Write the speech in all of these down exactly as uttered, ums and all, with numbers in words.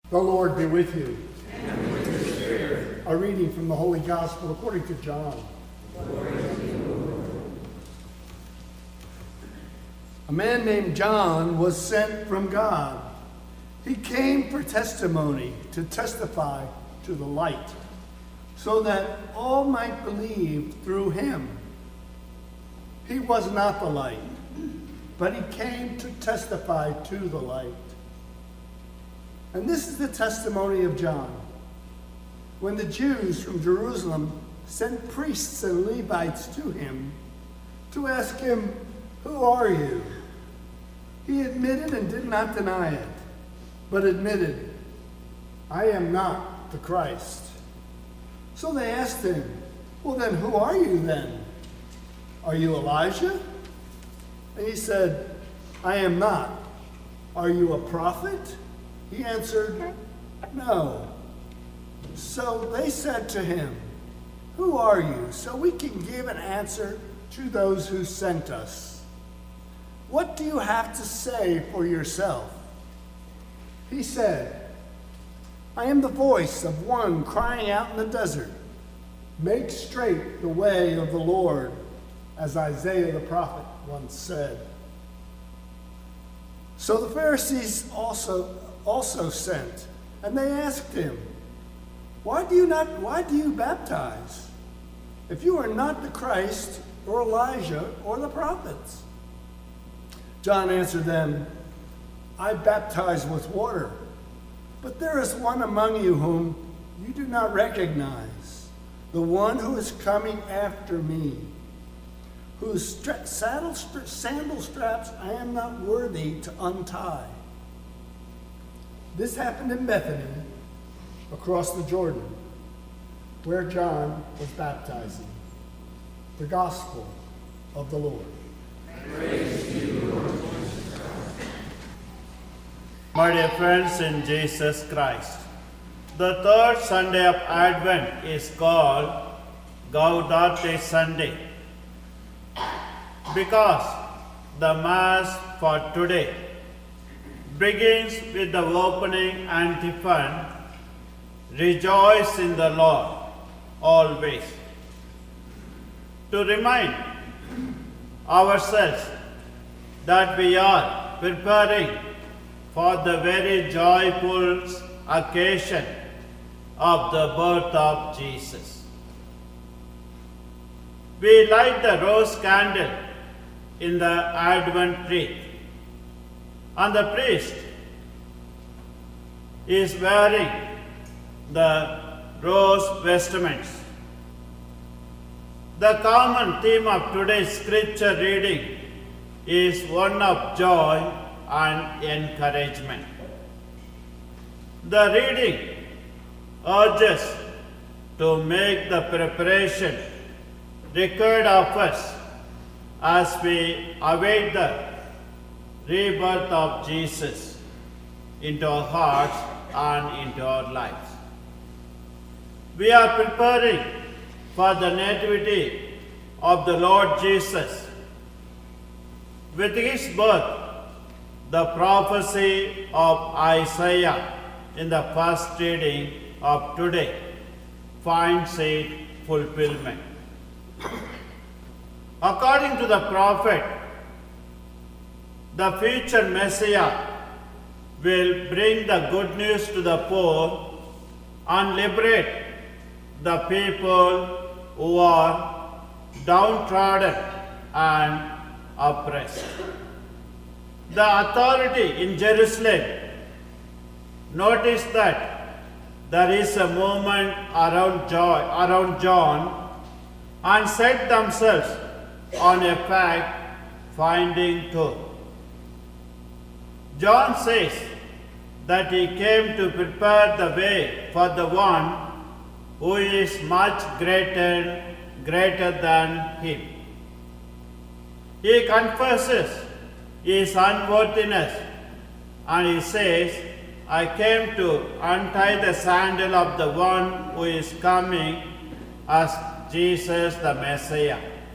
The Lord be with you. And with your spirit. A reading from the Holy Gospel according to John. Glory to you, Lord. A man named John was sent from God. He came for testimony, to testify to the light, so that all might believe through him. He was not the light, but he came to testify to the light. And this is the testimony of John. When the Jews from Jerusalem sent priests and Levites to him to ask him, "Who are you?" he admitted and did not deny it, but admitted, "I am not the Christ." So they asked him, "Well then, who are you then? Are you Elijah?" And he said, "I am not." "Are you a prophet?" He answered, "No." So they said to him, "Who are you? So we can give an answer to those who sent us. What do you have to say for yourself?" He said, "I am the voice of one crying out in the desert, 'Make straight the way of the Lord,' as Isaiah the prophet once said." So the Pharisees also also sent, and they asked him, Why do you not why do you baptize, if you are not the Christ or Elijah or the prophets?" John answered them, "I baptize with water, but there is one among you whom you do not recognize, the one who is coming after me, whose stra- saddle stra- sandal straps I am not worthy to untie." This happened in Bethany, across the Jordan, where John was baptizing. The Gospel of the Lord. Praise to you, Lord Jesus Christ. My dear friends in Jesus Christ, the third Sunday of Advent is called Gaudete Sunday because the Mass for today begins with the opening antiphon, "Rejoice in the Lord always," to remind ourselves that we are preparing for the very joyful occasion of the birth of Jesus. We light the rose candle in the Advent tree, and the priest is wearing the rose vestments. The common theme of today's scripture reading is one of joy and encouragement. The reading urges to make the preparation required of us as we await the rebirth of Jesus into our hearts and into our lives. We are preparing for the nativity of the Lord Jesus. With his birth, the prophecy of Isaiah in the first reading of today finds its fulfillment. According to the prophet, the future Messiah will bring the good news to the poor and liberate the people who are downtrodden and oppressed. The authority in Jerusalem noticed that there is a movement around, joy, around John and set themselves on a fact-finding tour. John says that he came to prepare the way for the one who is much greater, greater than him. He confesses his unworthiness and he says, "I came to untie the sandal of the one who is coming as Jesus the Messiah."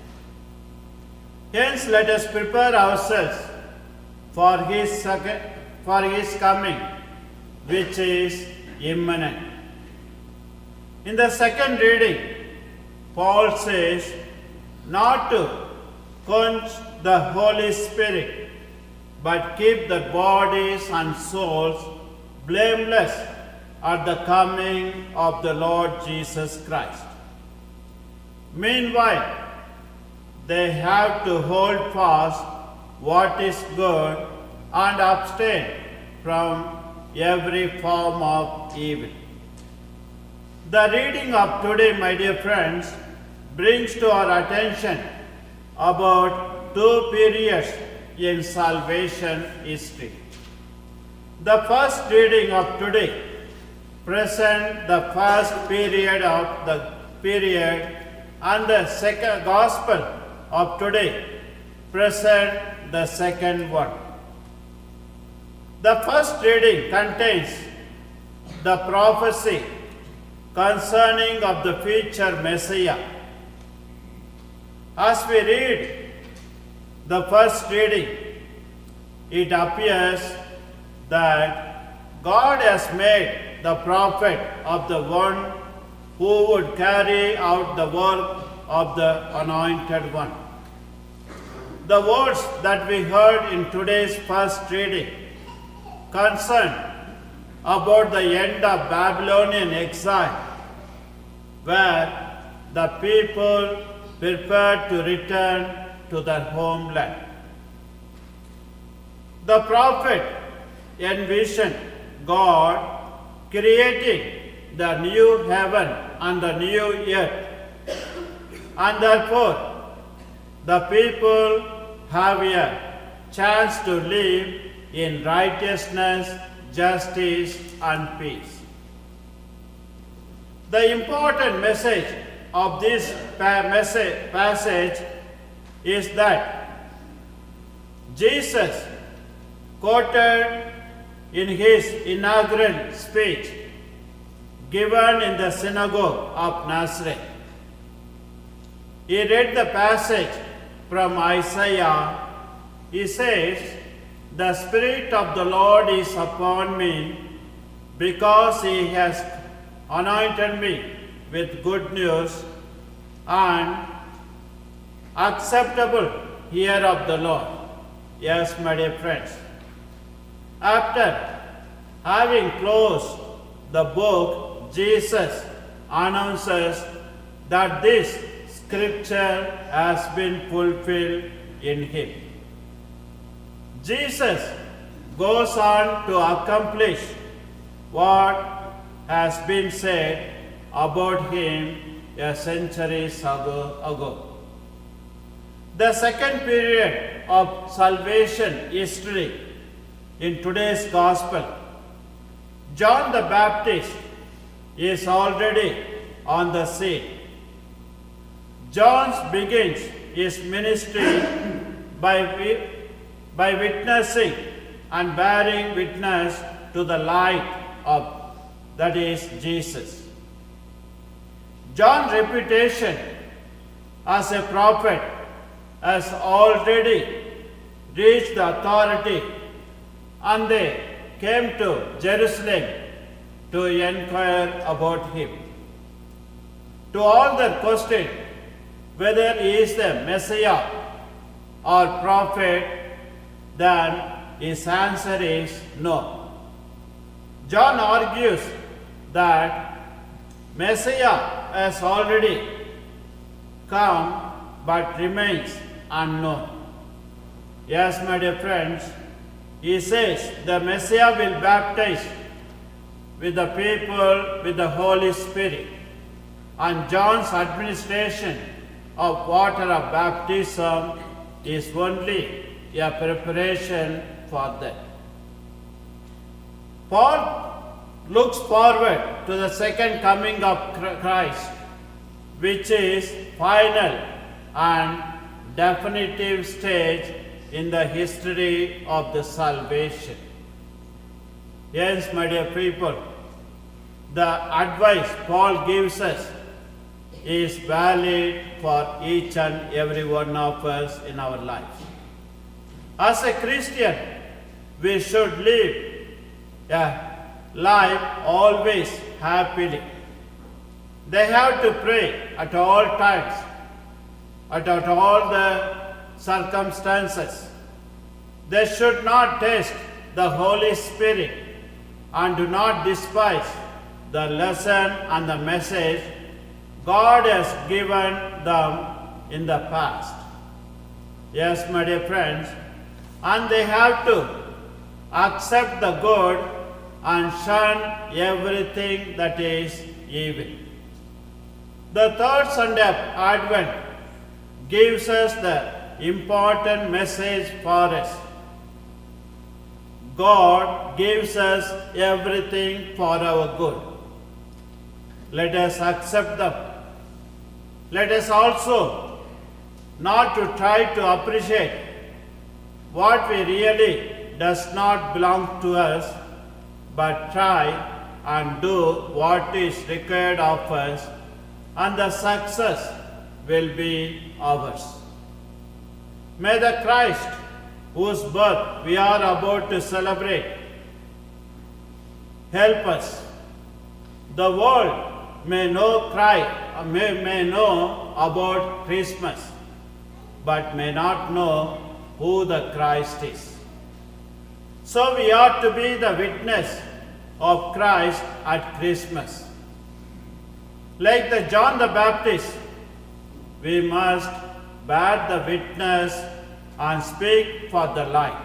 Hence, let us prepare ourselves for his, for his coming which is imminent. In the second reading, Paul says not to quench the Holy Spirit, but keep the bodies and souls blameless at the coming of the Lord Jesus Christ. Meanwhile, they have to hold fast what is good and abstain from every form of evil. The reading of today, my dear friends, brings to our attention about two periods in salvation history. The first reading of today presents the first period of the period, and the second gospel of today presents the second one. The first reading contains the prophecy concerning of the future Messiah. As we read the first reading, it appears that God has made the prophet of the one who would carry out the work of the Anointed One. The words that we heard in today's first reading concern about the end of Babylonian exile, where the people prepared to return to their homeland. The prophet envisioned God creating the new heaven and the new earth, and therefore the people have a chance to live in righteousness, justice, and peace. The important message of this passage is that Jesus quoted in his inaugural speech given in the synagogue of Nazareth. He read the passage from Isaiah. He says, "The Spirit of the Lord is upon me, because he has anointed me with good news and acceptable year of the Lord." Yes, my dear friends. After having closed the book, Jesus announces that this scripture has been fulfilled in him. Jesus goes on to accomplish what has been said about him a century ago. The second period of salvation history in today's gospel, John the Baptist is already on the scene. John begins his ministry by, by witnessing and bearing witness to the light of, that is, Jesus. John's reputation as a prophet has already reached the authority, and they came to Jerusalem to inquire about him. To all their question whether he is the Messiah or prophet, then his answer is no. John argues that Messiah has already come but remains unknown. Yes, my dear friends, he says the Messiah will baptize with the people with the Holy Spirit, and John's administration of water of baptism is only a preparation for that. Paul looks forward to the second coming of Christ, which is final and definitive stage in the history of the salvation. Yes, my dear people, the advice Paul gives us is valid for each and every one of us in our lives. As a Christian, we should live a live always happily. They have to pray at all times, at, at all the circumstances. They should not test the Holy Spirit and do not despise the lesson and the message God has given them in the past. Yes, my dear friends, and they have to accept the good and shun everything that is evil. The third Sunday of Advent gives us the important message for us. God gives us everything for our good. Let us accept them. Let us also not to try to appreciate what we really does not belong to us, but try and do what is required of us, and the success will be ours. May the Christ, whose birth we are about to celebrate, help us. The world may know Christ, may, may know about Christmas, but may not know who the Christ is. So we ought to be the witness of Christ at Christmas. Like the John the Baptist, we must bear the witness and speak for the light.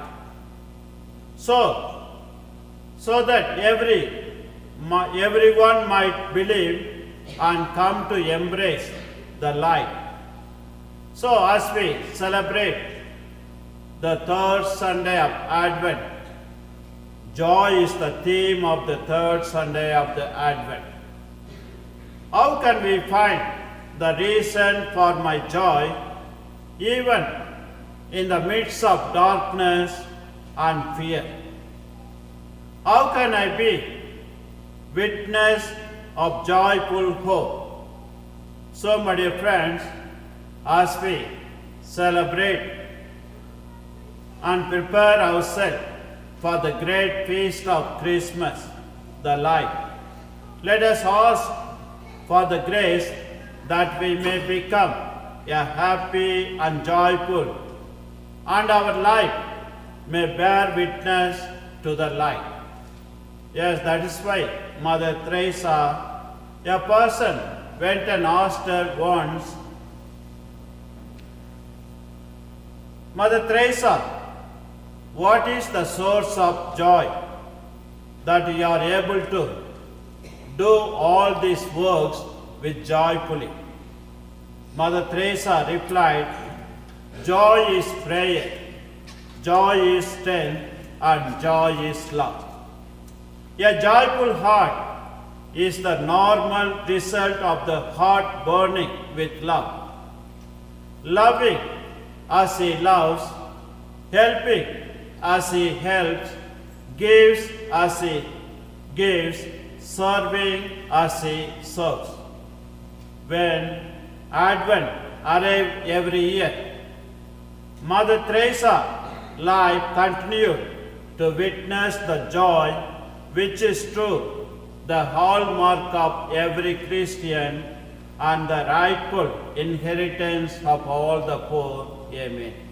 So, so that every, everyone might believe and come to embrace the light. So as we celebrate the third Sunday of Advent, joy is the theme of the third Sunday of the Advent. How can we find the reason for my joy even in the midst of darkness and fear? How can I be witness of joyful hope? So, my dear friends, as we celebrate and prepare ourselves for the great feast of Christmas, the light, let us ask for the grace that we may become a happy and joyful, and our life may bear witness to the light. Yes, that is why Mother Teresa, a person went and asked her once, Mother Teresa, what is the source of joy that you are able to do all these works with joyfully? Mother Teresa replied, joy is prayer, joy is strength, and joy is love. A joyful heart is the normal result of the heart burning with love. Loving as he loves, helping as he helps, gives as he gives, serving as he serves. When Advent arrived every year, Mother Teresa's life continued to witness the joy which is true, the hallmark of every Christian and the rightful inheritance of all the poor. Amen.